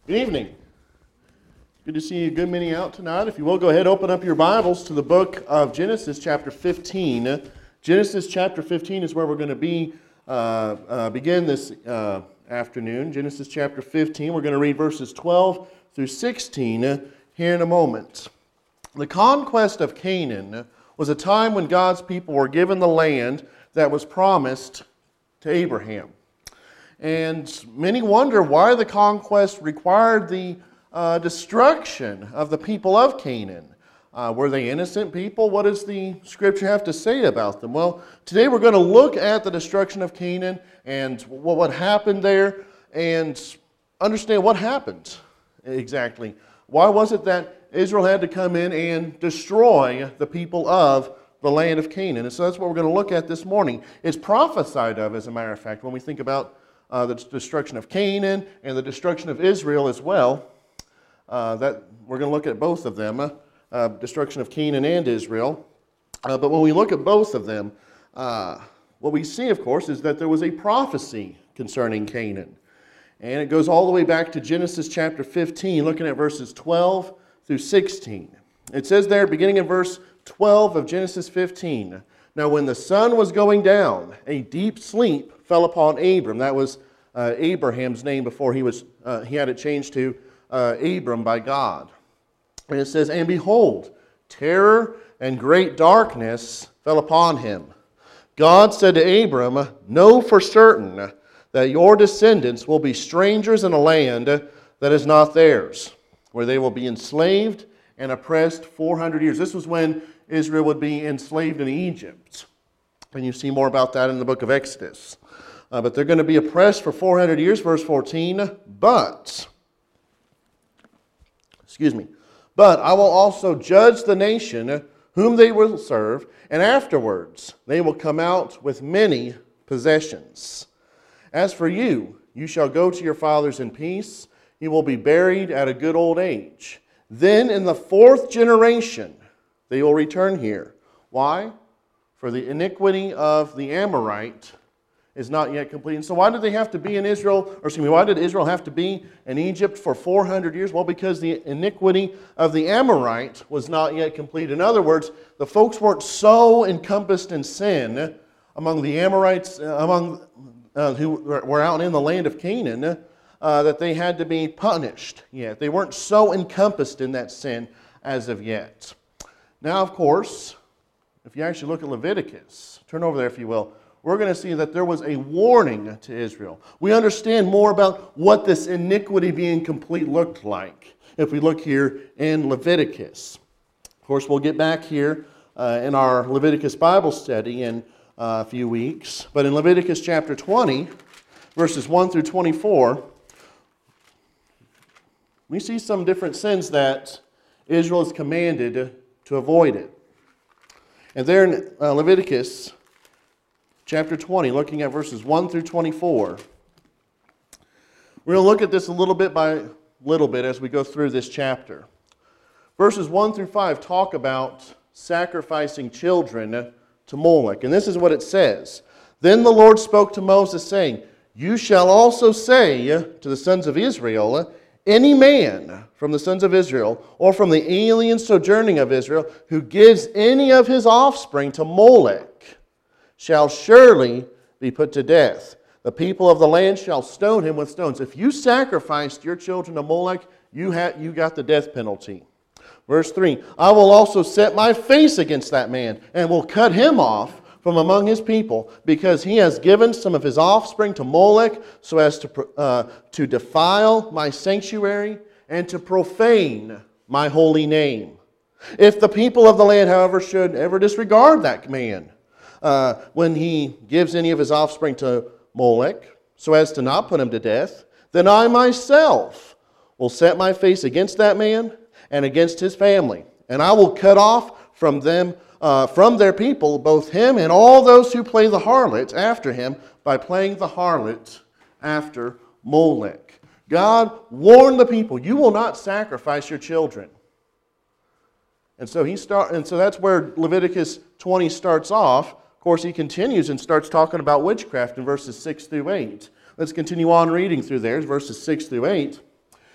Good evening. Good to see a good many out tonight. If you will, go ahead and open up your Bibles to the book of Genesis chapter 15. Genesis chapter 15 is where we're going to begin this afternoon. Genesis chapter 15. We're going to read verses 12 through 16 here in a moment. The conquest of Canaan was a time when God's people were given the land that was promised to Abraham. And many wonder why the conquest required the destruction of the people of Canaan. Were they innocent people? What does the Scripture have to say about them? Well, today we're going to look at the destruction of Canaan and what happened there and understand what happened exactly. Why was it that Israel had to come in and destroy the people of the land of Canaan? And so that's what we're going to look at this morning. It's prophesied of, as a matter of fact, when we think about the destruction of Canaan and the destruction of Israel as well. That we're going to look at both of them, destruction of Canaan and Israel. But when we look at both of them, what we see, of course, is that there was a prophecy concerning Canaan. And it goes all the way back to Genesis chapter 15, looking at verses 12 through 16. It says there, beginning in verse 12 of Genesis 15, "Now when the sun was going down, a deep sleep fell upon Abram." That was Abraham's name before he had it changed to Abram by God. And it says, "And behold, terror and great darkness fell upon him. God said to Abram, 'Know for certain that your descendants will be strangers in a land that is not theirs, where they will be enslaved and oppressed 400 years. This was when Israel would be enslaved in Egypt. And you see more about that in the book of Exodus. But they're going to be oppressed for 400 years, verse 14. But I will also judge the nation whom they will serve, and afterwards they will come out with many possessions. As for you, you shall go to your fathers in peace. You will be buried at a good old age. Then in the fourth generation they will return here.' Why? For the iniquity of the Amorite is not yet complete." And so why did they have to be in Israel, why did Israel have to be in Egypt for 400 years? Well, because the iniquity of the Amorite was not yet complete. In other words, the folks weren't so encompassed in sin among the Amorites, who were out in the land of Canaan, that they had to be punished yet. They weren't so encompassed in that sin as of yet. Now, of course, if you actually look at Leviticus, turn over there if you will, we're going to see that there was a warning to Israel. We understand more about what this iniquity being complete looked like if we look here in Leviticus. Of course, we'll get back here in our Leviticus Bible study in a few weeks. But in Leviticus chapter 20, verses 1 through 24, we see some different sins that Israel is commanded to avoid it. And there in Leviticus chapter 20, looking at verses 1 through 24, we're going to look at this a little bit by little bit as we go through this chapter. Verses 1 through 5 talk about sacrificing children to Molech. And this is what it says. "Then the Lord spoke to Moses, saying, 'You shall also say to the sons of Israel, any man from the sons of Israel, or from the alien sojourning of Israel, who gives any of his offspring to Molech, shall surely be put to death. The people of the land shall stone him with stones.'" If you sacrificed your children to Molech, you got the death penalty. Verse 3, "I will also set my face against that man, and will cut him off from among his people, because he has given some of his offspring to Molech, so as to defile my sanctuary and to profane my holy name. If the people of the land, however, should ever disregard that man, when he gives any of his offspring to Molech, so as to not put him to death, then I myself will set my face against that man and against his family, and I will cut off from them, from their people, both him and all those who play the harlot after him, by playing the harlot after Molech." God warned the people, you will not sacrifice your children. And so that's where Leviticus 20 starts off. Of course, he continues and starts talking about witchcraft in verses 6 through 8. Let's continue on reading through there, verses 6 through 8.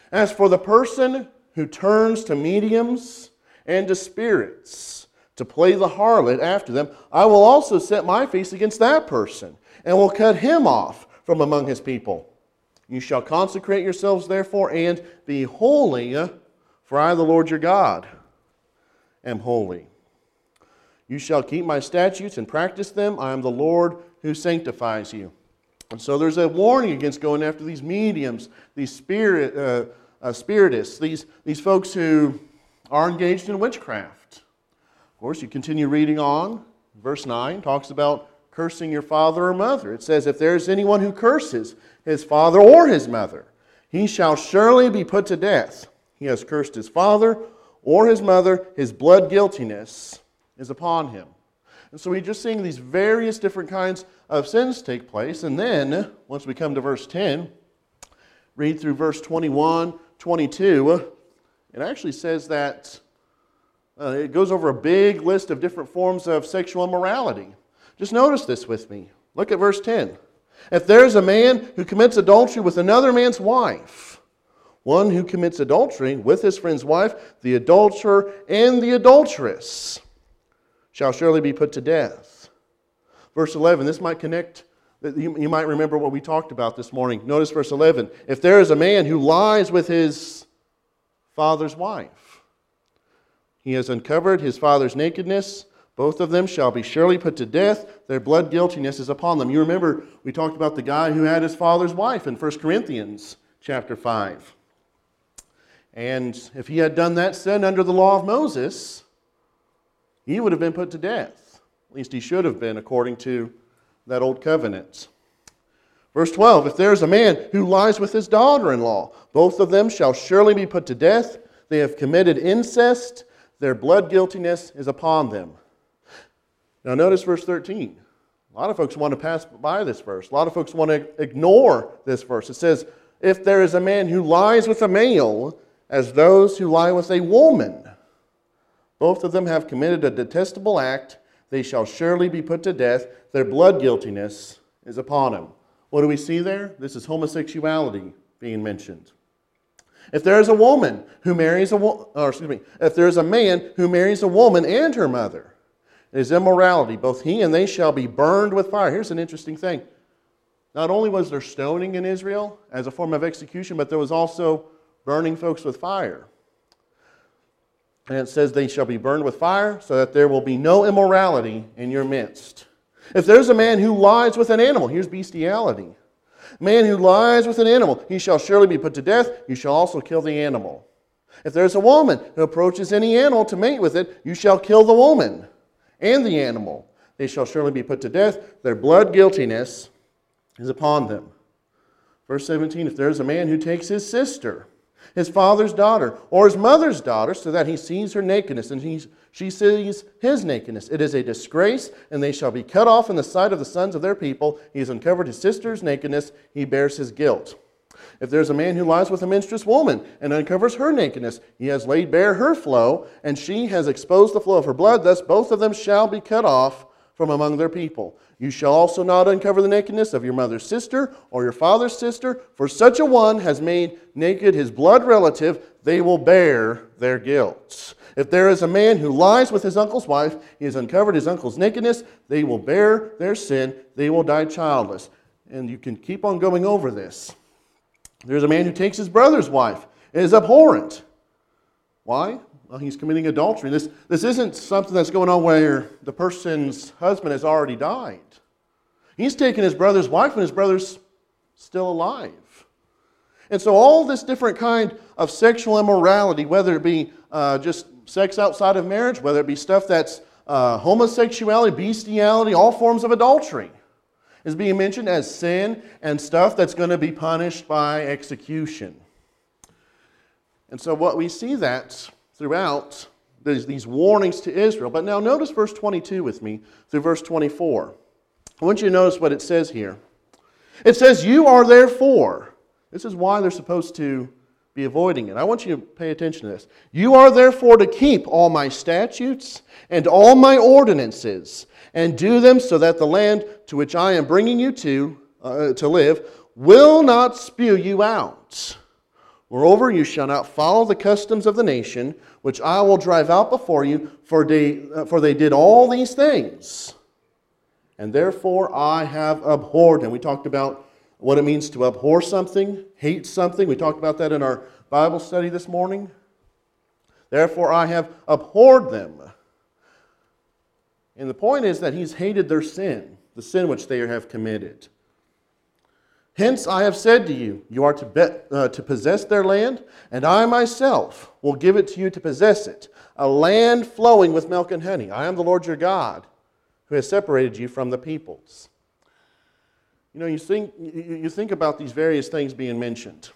As for the person who turns to mediums and to spirits to play the harlot after them, I will also set my face against that person, and will cut him off from among his people. You shall consecrate yourselves therefore, and be holy, for I, the Lord your God, am holy. You shall keep my statutes and practice them. I am the Lord who sanctifies you. And so there's a warning against going after these mediums, these spiritists, these folks who are engaged in witchcraft. Of course, you continue reading on. Verse 9 talks about cursing your father or mother. It says, if there is anyone who curses his father or his mother, he shall surely be put to death. He has cursed his father or his mother, his blood guiltiness is upon him. And so we're just seeing these various different kinds of sins take place. And then, once we come to verse 10, read through verse 21, 22, it actually says that it goes over a big list of different forms of sexual immorality. Just notice this with me. Look at verse 10. If there is a man who commits adultery with another man's wife, one who commits adultery with his friend's wife, the adulterer and the adulteress shall surely be put to death. Verse 11, this might connect, you might remember what we talked about this morning. Notice verse 11. If there is a man who lies with his father's wife, he has uncovered his father's nakedness. Both of them shall be surely put to death. Their blood guiltiness is upon them. You remember we talked about the guy who had his father's wife in 1 Corinthians chapter 5. And if he had done that sin under the law of Moses, he would have been put to death. At least he should have been according to that old covenant. Verse 12, if there is a man who lies with his daughter-in-law, both of them shall surely be put to death. They have committed incest. Their blood guiltiness is upon them. Now notice verse 13. A lot of folks want to pass by this verse. A lot of folks want to ignore this verse. It says, if there is a man who lies with a male, as those who lie with a woman, both of them have committed a detestable act. They shall surely be put to death. Their blood guiltiness is upon them. What do we see there? This is homosexuality being mentioned. If there is a woman who marries if there is a man who marries a woman and her mother, it is immorality. Both he and they shall be burned with fire. Here's an interesting thing. Not only was there stoning in Israel as a form of execution, but there was also burning folks with fire. And it says they shall be burned with fire so that there will be no immorality in your midst. If there's a man who lies with an animal, here's bestiality. Man who lies with an animal, he shall surely be put to death. You shall also kill the animal. If there's a woman who approaches any animal to mate with it, you shall kill the woman and the animal. They shall surely be put to death. Their blood guiltiness is upon them. Verse 17, if there is a man who takes his sister, his father's daughter, or his mother's daughter, so that he sees her nakedness, and she sees his nakedness, it is a disgrace, and they shall be cut off in the sight of the sons of their people. He has uncovered his sister's nakedness, he bears his guilt. If there is a man who lies with a menstruous woman and uncovers her nakedness, he has laid bare her flow, and she has exposed the flow of her blood. Thus both of them shall be cut off from among their people. You shall also not uncover the nakedness of your mother's sister or your father's sister, for such a one has made naked his blood relative. They will bear their guilt. If there is a man who lies with his uncle's wife, he has uncovered his uncle's nakedness. They will bear their sin. They will die childless. And you can keep on going over this. There's a man who takes his brother's wife. It is abhorrent. Why? Well, he's committing adultery. This isn't something that's going on where the person's husband has already died. He's taken his brother's wife when his brother's still alive. And so all this different kind of sexual immorality, whether it be just sex outside of marriage, whether it be stuff that's homosexuality, bestiality, all forms of adultery, is being mentioned as sin and stuff that's going to be punished by execution. And so what we see that throughout these warnings to Israel. But now notice verse 22 with me through verse 24. I want you to notice what it says here. It says, you are therefore. This is why they're supposed to be avoiding it. I want you to pay attention to this. You are therefore to keep all my statutes and all my ordinances, and do them so that the land to which I am bringing you to live will not spew you out. Moreover, you shall not follow the customs of the nation, which I will drive out before you, for they did all these things. And therefore I have abhorred them. We talked about what it means to abhor something, hate something. We talked about that in our Bible study this morning. Therefore I have abhorred them. And the point is that he's hated their sin, the sin which they have committed. Hence I have said to you, you are to possess their land, and I myself will give it to you to possess it, a land flowing with milk and honey. I am the Lord your God, who has separated you from the peoples. You know, you think about these various things being mentioned.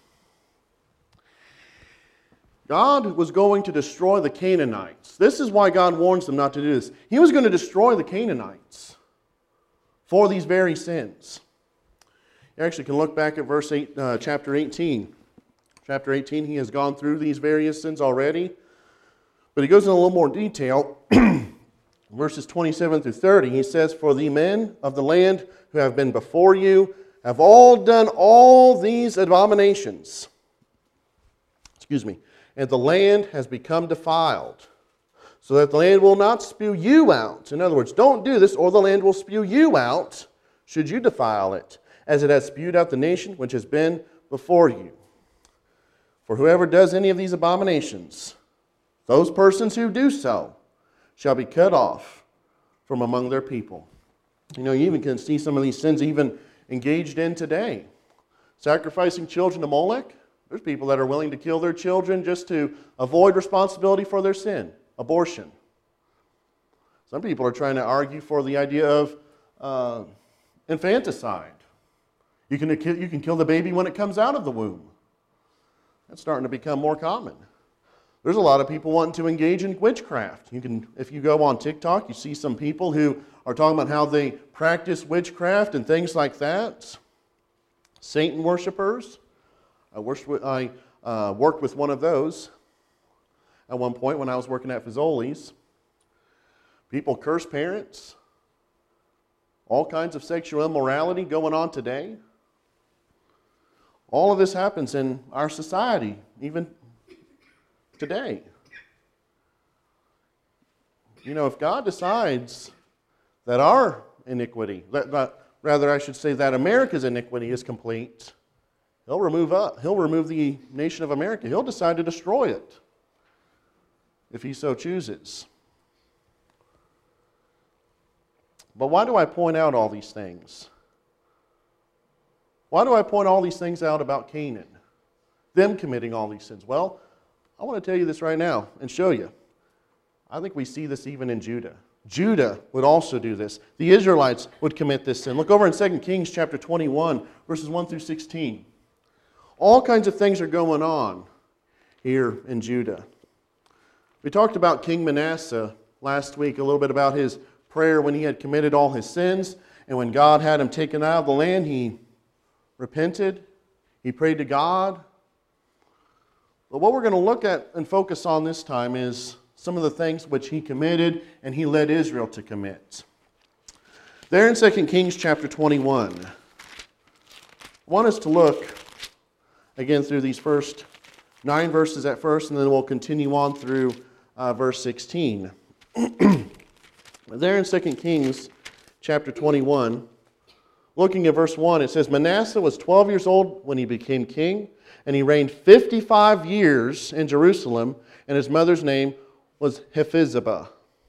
God was going to destroy the Canaanites. This is why God warns them not to do this. He was going to destroy the Canaanites for these very sins. You actually can look back at chapter 18. Chapter 18, he has gone through these various sins already, but he goes in a little more detail. Verses 27 through 30, he says, For the men of the land who have been before you have all done all these abominations. And the land has become defiled, so that the land will not spew you out. In other words, don't do this, or the land will spew you out, should you defile it, as it has spewed out the nation which has been before you. For whoever does any of these abominations, those persons who do so, shall be cut off from among their people. You know, you even can see some of these sins even engaged in today. Sacrificing children to Molech. There's people that are willing to kill their children just to avoid responsibility for their sin. Abortion. Some people are trying to argue for the idea of infanticide. You can kill the baby when it comes out of the womb. That's starting to become more common. There's a lot of people wanting to engage in witchcraft. If you go on TikTok, you see some people who are talking about how they practice witchcraft and things like that. Satan worshipers. I worked with one of those at one point when I was working at Fazoli's. People curse parents. All kinds of sexual immorality going on today. All of this happens in our society, even today. You know, if God decides that our iniquity, rather I should say that America's iniquity is complete, He'll remove the nation of America. He'll decide to destroy it if He so chooses. But why do I point out all these things? Why do I point all these things out about Canaan? Them committing all these sins? Well, I want to tell you this right now and show you. I think we see this even in Judah. Judah would also do this. The Israelites would commit this sin. Look over in 2 Kings chapter 21, verses 1 through 16. All kinds of things are going on here in Judah. We talked about King Manasseh last week, a little bit about his prayer when he had committed all his sins, and when God had him taken out of the land, he repented, he prayed to God. But what we're going to look at and focus on this time is some of the things which he committed and he led Israel to commit. There in 2 Kings chapter 21, I want us to look again through these first 9 verses at first, and then we'll continue on through verse 16. There in 2 Kings chapter 21, looking at verse 1, it says, Manasseh was 12 years old when he became king, and he reigned 55 years in Jerusalem, and his mother's name was Hephzibah.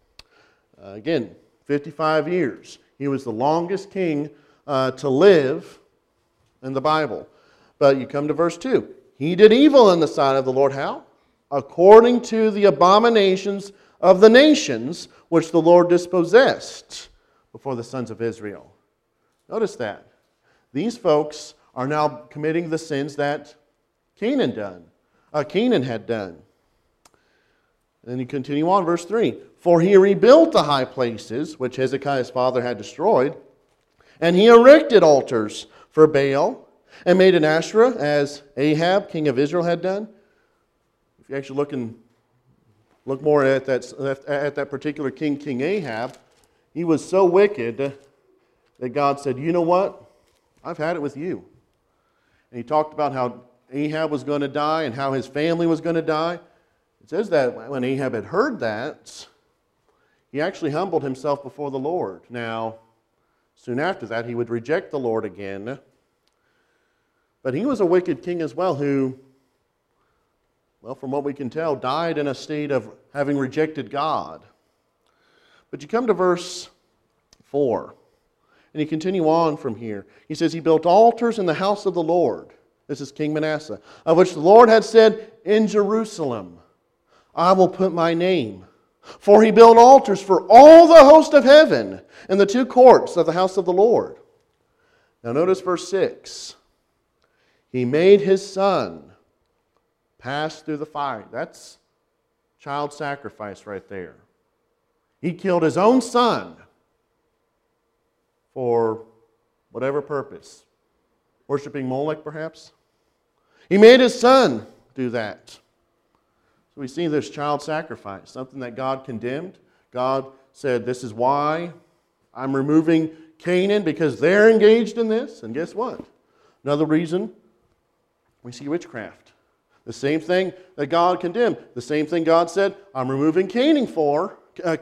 Again, 55 years. He was the longest king to live in the Bible. But you come to verse 2. He did evil in the sight of the Lord. How? According to the abominations of the nations which the Lord dispossessed before the sons of Israel. Notice that. These folks are now committing the sins that Canaan had done. And then you continue on, verse 3. For he rebuilt the high places which Hezekiah's father had destroyed, and he erected altars for Baal, and made an Asherah, as Ahab, king of Israel, had done. If you actually look more at that particular king, King Ahab, he was so wicked that God said, you know what? I've had it with you. And he talked about how Ahab was going to die and how his family was going to die. It says that when Ahab had heard that, he actually humbled himself before the Lord. Now, soon after that, he would reject the Lord again. But he was a wicked king as well who, well, from what we can tell, died in a state of having rejected God. But you come to verse 4, and you continue on from here. He says, he built altars in the house of the Lord. This is King Manasseh, of which the Lord had said, in Jerusalem I will put my name. For he built altars for all the host of heaven in the two courts of the house of the Lord. Now notice verse 6. He made his son pass through the fire. That's child sacrifice right there. He killed his own son for whatever purpose. Worshipping Molech, perhaps? He made his son do that. So we see this child sacrifice, something that God condemned. God said, this is why I'm removing Canaan, because they're engaged in this. And guess what? Another reason, we see witchcraft. The same thing that God condemned. The same thing God said, I'm removing Canaan for.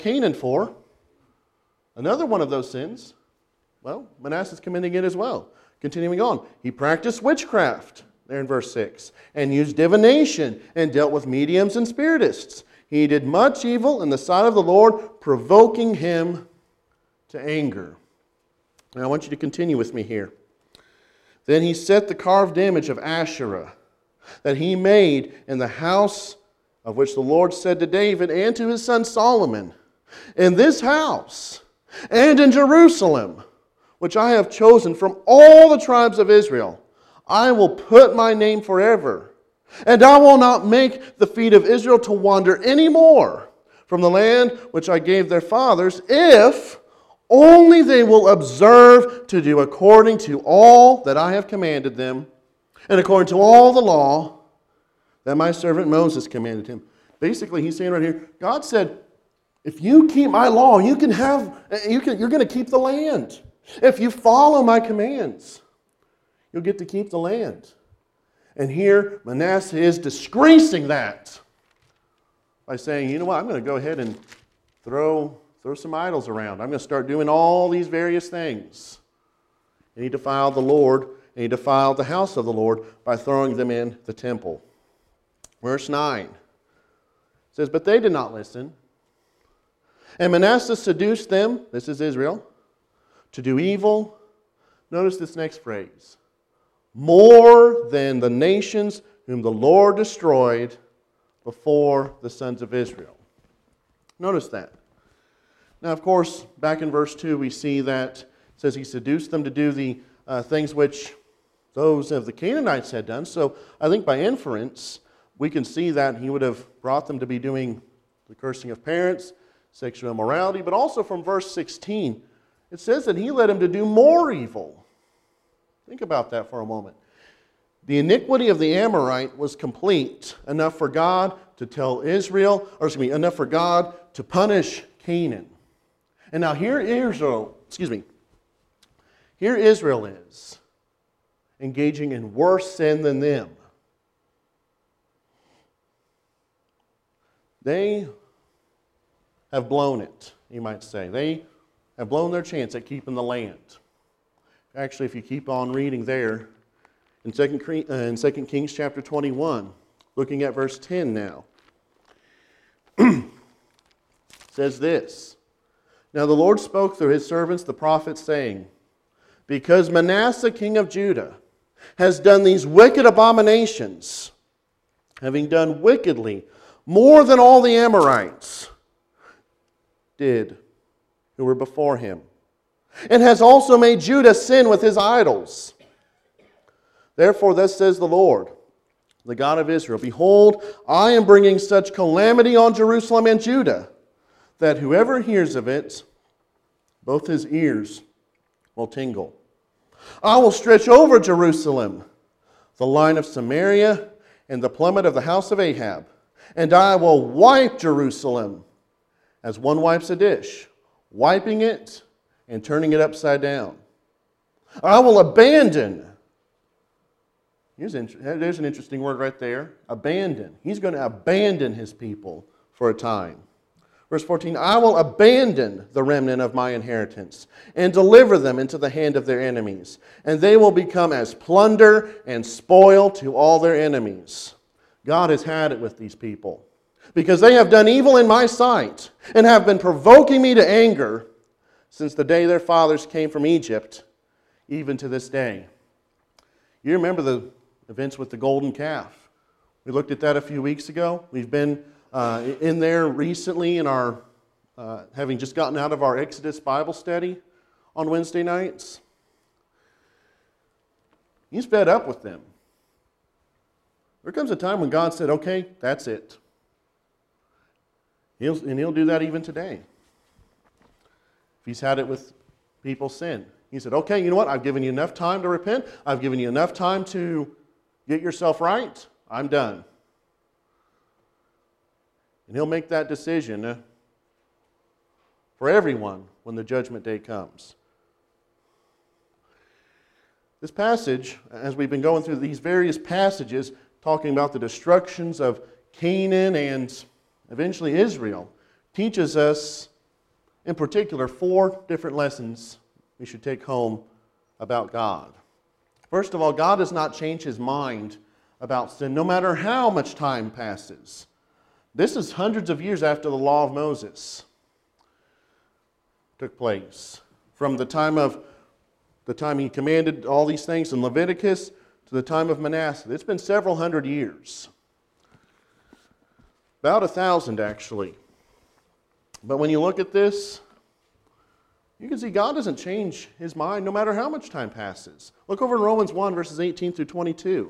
Another one of those sins, well, Manasseh's committing it as well. Continuing on, he practiced witchcraft, there in verse 6, and used divination, and dealt with mediums and spiritists. He did much evil in the sight of the Lord, provoking him to anger. Now I want you to continue with me here. Then he set the carved image of Asherah that he made in the house of which the Lord said to David and to his son Solomon, in this house and in Jerusalem, which I have chosen from all the tribes of Israel, I will put my name forever, and I will not make the feet of Israel to wander any more from the land which I gave their fathers, if only they will observe to do according to all that I have commanded them, and according to all the law that my servant Moses commanded him. Basically, he's saying right here, God said, if you keep my law, you're going to keep the land. If you follow my commands, you'll get to keep the land. And here, Manasseh is disgracing that by saying, you know what, I'm going to go ahead and throw some idols around. I'm going to start doing all these various things. And he defiled the Lord, and he defiled the house of the Lord by throwing them in the temple. Verse 9 says, but they did not listen. And Manasseh seduced them, this is Israel, to do evil. Notice this next phrase. More than the nations whom the Lord destroyed before the sons of Israel. Notice that. Now, of course, back in verse 2, we see that it says he seduced them to do the things which those of the Canaanites had done. So I think by inference, we can see that he would have brought them to be doing the cursing of parents, sexual immorality, but also from verse 16, it says that he led them to do more evil. Think about that for a moment. The iniquity of the Amorite was complete, enough for God to tell Israel, enough for God to punish Canaan. And now here Israel is engaging in worse sin than them. They have blown it, you might say. They have blown their chance at keeping the land. Actually, if you keep on reading there, in 2 Kings chapter 21, looking at verse 10 now, says this, now the Lord spoke through his servants, the prophets, saying, because Manasseh king of Judah has done these wicked abominations, having done wickedly more than all the Amorites did who were before him, and has also made Judah sin with his idols. Therefore, thus says the Lord, the God of Israel, behold, I am bringing such calamity on Jerusalem and Judah, that whoever hears of it, both his ears will tingle. I will stretch over Jerusalem the line of Samaria and the plummet of the house of Ahab, and I will wipe Jerusalem as one wipes a dish, wiping it and turning it upside down. I will abandon. There's an interesting word right there. Abandon. He's going to abandon his people for a time. Verse 14, I will abandon the remnant of my inheritance and deliver them into the hand of their enemies, and they will become as plunder and spoil to all their enemies. God has had it with these people because they have done evil in my sight and have been provoking me to anger since the day their fathers came from Egypt, even to this day. You remember the events with the golden calf. We looked at that a few weeks ago. We've been in there recently in our, having just gotten out of our Exodus Bible study on Wednesday nights. He's fed up with them. There comes a time when God said, okay, that's it. He'll do that even today. If he's had it with people's sin. He said, okay, you know what? I've given you enough time to repent. I've given you enough time to get yourself right. I'm done. And he'll make that decision for everyone when the judgment day comes. This passage, as we've been going through these various passages, talking about the destructions of Canaan and eventually Israel, teaches us, in particular, 4 different lessons we should take home about God. First of all, God does not change his mind about sin, no matter how much time passes. This is hundreds of years after the law of Moses took place. From the time he commanded all these things in Leviticus to the time of Manasseh. It's been several hundred years. About 1,000 actually. But when you look at this, you can see God doesn't change his mind no matter how much time passes. Look over in Romans 1 verses 18 through 22.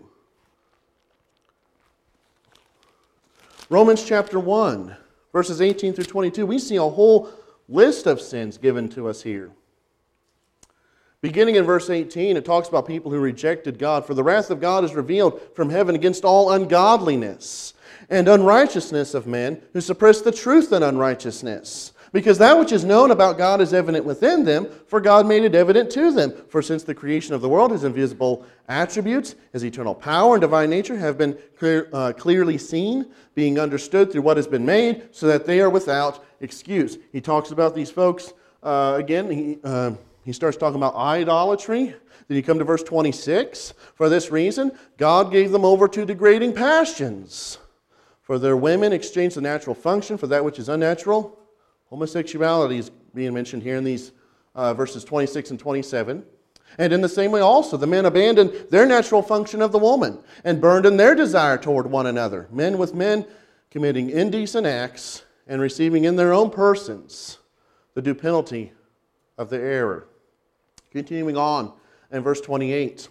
Romans chapter 1, verses 18 through 22, we see a whole list of sins given to us here. Beginning in verse 18, it talks about people who rejected God. For the wrath of God is revealed from heaven against all ungodliness and unrighteousness of men who suppress the truth in unrighteousness. Because that which is known about God is evident within them, for God made it evident to them. For since the creation of the world, his invisible attributes, his eternal power and divine nature have been clearly seen, being understood through what has been made, so that they are without excuse. He talks about these folks, again, he starts talking about idolatry. Then you come to verse 26. For this reason, God gave them over to degrading passions. For their women exchanged the natural function for that which is unnatural. Homosexuality is being mentioned here in these verses 26 and 27. And in the same way also, the men abandoned their natural function of the woman and burned in their desire toward one another, men with men committing indecent acts and receiving in their own persons the due penalty of their error. Continuing on in verse 28.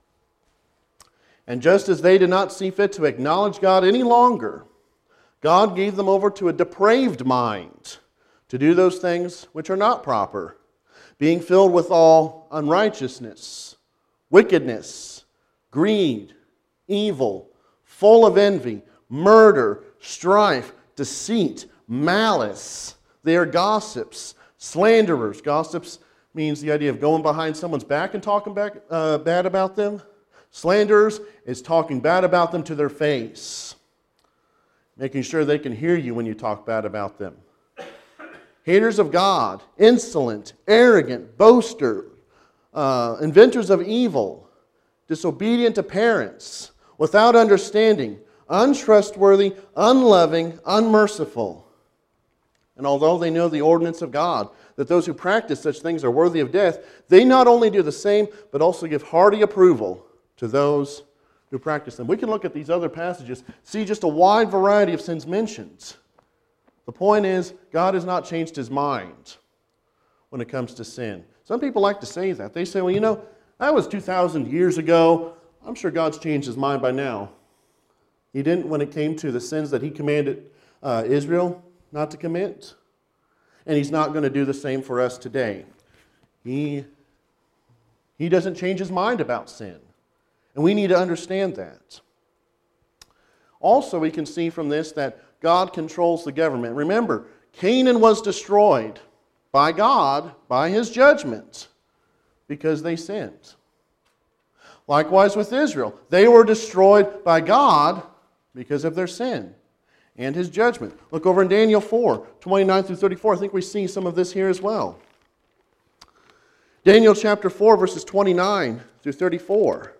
And just as they did not see fit to acknowledge God any longer, God gave them over to a depraved mind to do those things which are not proper, being filled with all unrighteousness, wickedness, greed, evil, full of envy, murder, strife, deceit, malice. They are gossips, slanderers. Gossips means the idea of going behind someone's back and talking bad about them. Slanderers is talking bad about them to their face, making sure they can hear you when you talk bad about them. Haters of God, insolent, arrogant, boasters, inventors of evil, disobedient to parents, without understanding, untrustworthy, unloving, unmerciful. And although they know the ordinance of God, that those who practice such things are worthy of death, they not only do the same, but also give hearty approval to those who practice them. We can look at these other passages, see just a wide variety of sins mentioned. The point is, God has not changed his mind when it comes to sin. Some people like to say that. They say, well, you know, that was 2,000 years ago. I'm sure God's changed his mind by now. He didn't when it came to the sins that he commanded Israel not to commit. And he's not going to do the same for us today. He doesn't change his mind about sin. And we need to understand that. Also, we can see from this that God controls the government. Remember, Canaan was destroyed by God, by his judgment, because they sinned. Likewise with Israel. They were destroyed by God because of their sin and His judgment. Look over in Daniel 4, 29 through 34. I think we see some of this here as well. Daniel chapter 4, verses 29 through 34.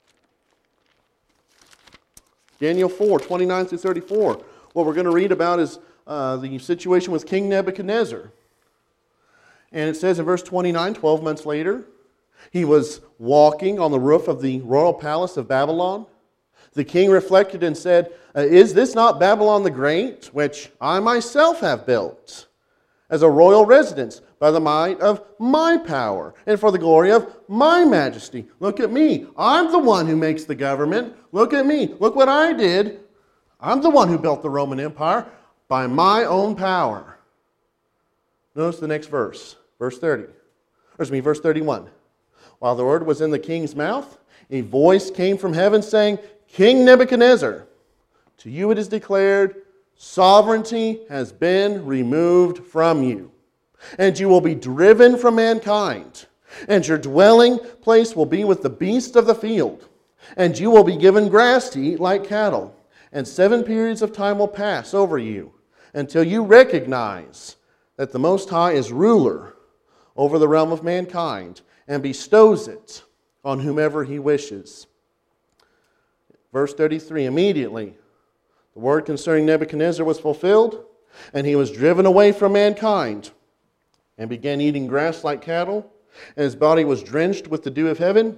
Daniel 4, 29 through 34. What we're going to read about is the situation with King Nebuchadnezzar. And it says in verse 29, 12 months later, he was walking on the roof of the royal palace of Babylon. The king reflected and said, "Is this not Babylon the Great, which I myself have built, as a royal residence by the might of my power and for the glory of my majesty? Look at me. I'm the one who makes the government. Look at me. Look what I did. I'm the one who built the Roman Empire by my own power." Notice the next verse, verse 31. While the word was in the king's mouth, a voice came from heaven saying, "King Nebuchadnezzar, to you it is declared, sovereignty has been removed from you, and you will be driven from mankind, and your dwelling place will be with the beasts of the field, and you will be given grass to eat like cattle, and 7 periods of time will pass over you, until you recognize that the Most High is ruler over the realm of mankind, and bestows it on whomever He wishes." Verse 33, immediately the word concerning Nebuchadnezzar was fulfilled, and he was driven away from mankind, and began eating grass like cattle, and his body was drenched with the dew of heaven,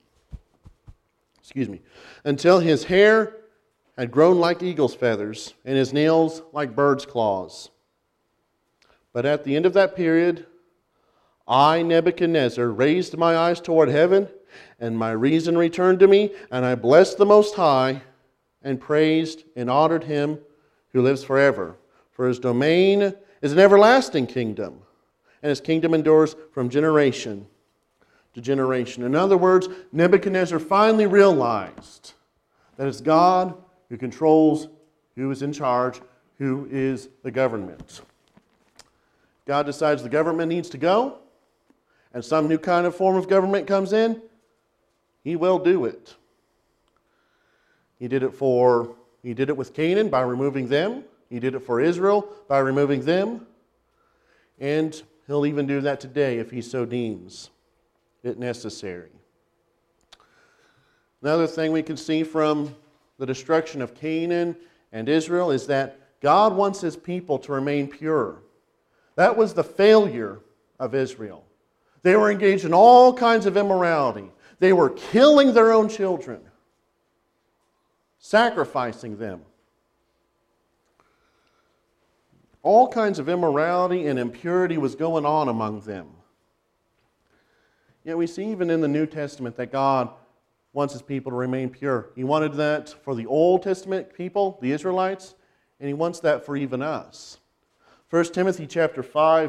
until his hair had grown like eagle's feathers, and his nails like bird's claws. But at the end of that period, I, Nebuchadnezzar, raised my eyes toward heaven, and my reason returned to me, and I blessed the Most High, and praised and honored Him who lives forever. For His domain is an everlasting kingdom, and His kingdom endures from generation to generation. In other words, Nebuchadnezzar finally realized that it's God who controls, who is in charge, who is the government. God decides the government needs to go, and some new kind of form of government comes in, He will do it. He did it with Canaan by removing them. He did it for Israel by removing them. And He'll even do that today if He so deems it necessary. Another thing we can see from the destruction of Canaan and Israel is that God wants His people to remain pure. That was the failure of Israel. They were engaged in all kinds of immorality. They were killing their own children, sacrificing them. All kinds of immorality and impurity was going on among them. Yet we see even in the New Testament that God wants His people to remain pure. He wanted that for the Old Testament people, the Israelites, and He wants that for even us. 1 Timothy chapter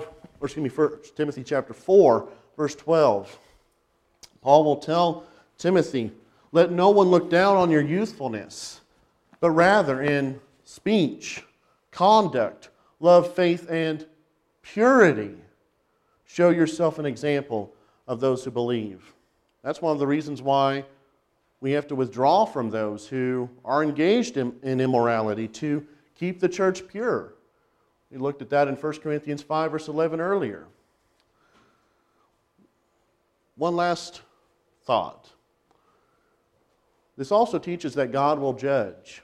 4, verse 12. Paul will tell Timothy, "Let no one look down on your youthfulness, but rather in speech, conduct, love, faith, and purity, show yourself an example of those who believe." That's one of the reasons why we have to withdraw from those who are engaged in immorality to keep the church pure. We looked at that in 1 Corinthians 5, verse 11 earlier. One last thought. This also teaches that God will judge.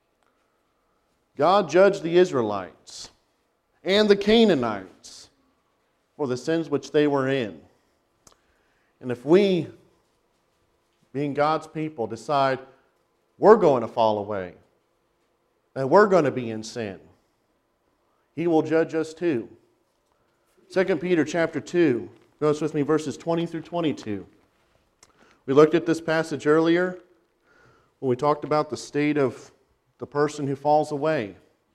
God judged the Israelites and the Canaanites for the sins which they were in. And if we, being God's people, decide we're going to fall away, and we're going to be in sin, He will judge us too. 2 Peter chapter 2. Notice with me verses 20 through 22. We looked at this passage earlier when we talked about the state of the person who falls away.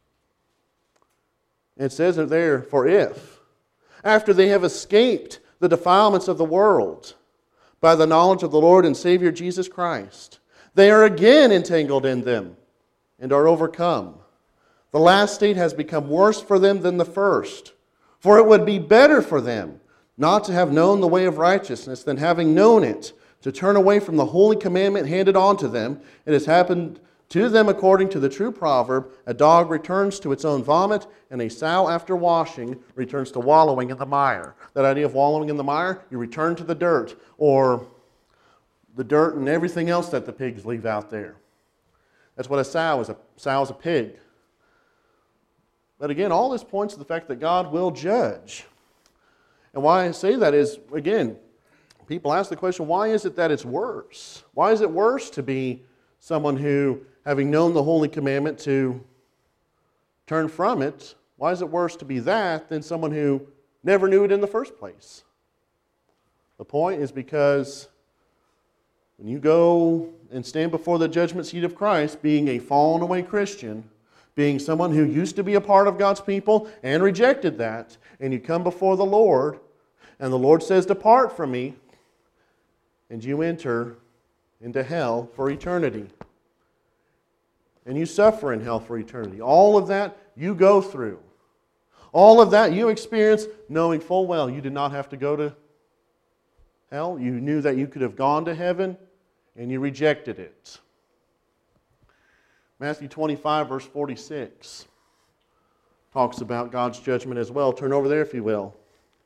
It says there, "For if, after they have escaped the defilements of the world by the knowledge of the Lord and Savior Jesus Christ, they are again entangled in them and are overcome, the last state has become worse for them than the first. For it would be better for them not to have known the way of righteousness than having known it, to turn away from the holy commandment handed on to them. It has happened to them according to the true proverb, a dog returns to its own vomit, and a sow after washing returns to wallowing in the mire. That idea of wallowing in the mire, you return to the dirt, or the dirt and everything else that the pigs leave out there. That's what a sow is. A sow is a pig. But again, all this points to the fact that God will judge. And why I say that is, again, people ask the question, why is it that it's worse? Why is it worse to be someone who, having known the holy commandment, to turn from it? Why is it worse to be that than someone who never knew it in the first place? The point is because when you go and stand before the judgment seat of Christ, being a fallen away Christian, being someone who used to be a part of God's people and rejected that, and you come before the Lord, and the Lord says, "Depart from me," and you enter into hell for eternity. And you suffer in hell for eternity. All of that you go through. All of that you experience knowing full well you did not have to go to hell. You knew that you could have gone to heaven, and you rejected it. Matthew 25, verse 46 talks about God's judgment as well. Turn over there if you will.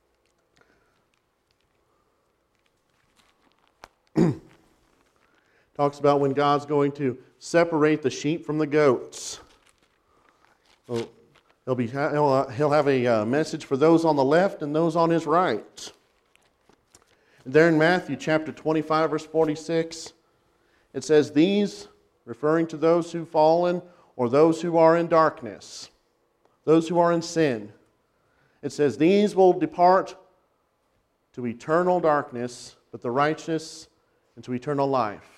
Talks about when God's going to separate the sheep from the goats. Well, he'll have a message for those on the left and those on his right. And there in Matthew chapter 25, verse 46, it says, "These," referring to those who've fallen or those who are in darkness, those who are in sin. It says, "These will depart to eternal darkness, but the righteous into eternal life."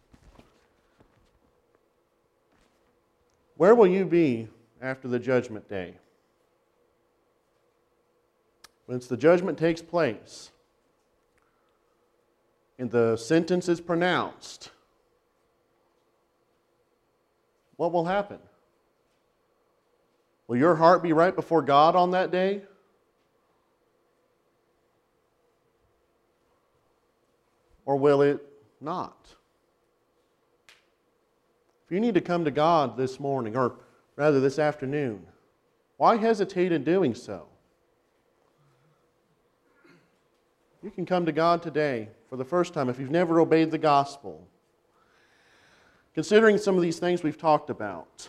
Where will you be after the judgment day? Once the judgment takes place and the sentence is pronounced, what will happen? Will your heart be right before God on that day? Or will it not? If you need to come to God this morning, or rather this afternoon, why hesitate in doing so? You can come to God today for the first time if you've never obeyed the gospel. Considering some of these things we've talked about,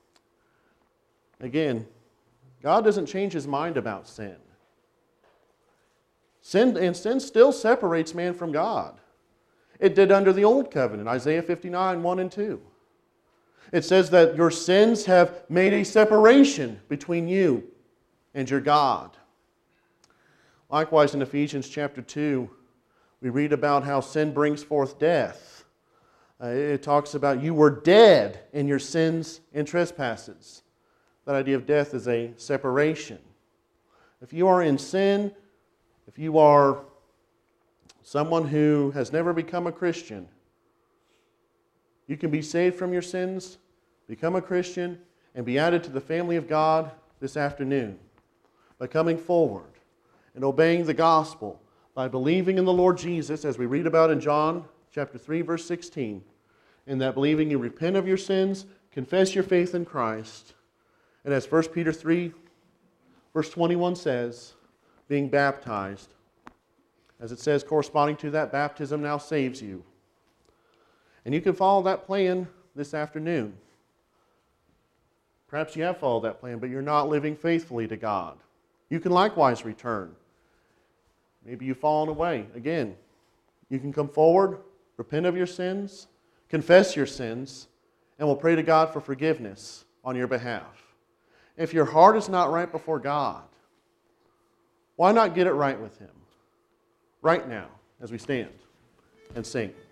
again, God doesn't change His mind about sin. Sin still separates man from God. It did under the Old Covenant, Isaiah 59, 1 and 2. It says that your sins have made a separation between you and your God. Likewise, in Ephesians chapter 2, we read about how sin brings forth death. It talks about you were dead in your sins and trespasses. That idea of death is a separation. If you are in sin, if you are someone who has never become a Christian, you can be saved from your sins, become a Christian, and be added to the family of God this afternoon by coming forward and obeying the gospel, by believing in the Lord Jesus, as we read about in John chapter 3, verse 16. In that believing you repent of your sins, confess your faith in Christ, and as 1 Peter 3, verse 21 says, being baptized. As it says, corresponding to that, baptism now saves you. And you can follow that plan this afternoon. Perhaps you have followed that plan, but you're not living faithfully to God. You can likewise return. Maybe you've fallen away. Again, you can come forward, repent of your sins, confess your sins, and we'll pray to God for forgiveness on your behalf. If your heart is not right before God, why not get it right with Him? Right now, as we stand and sing.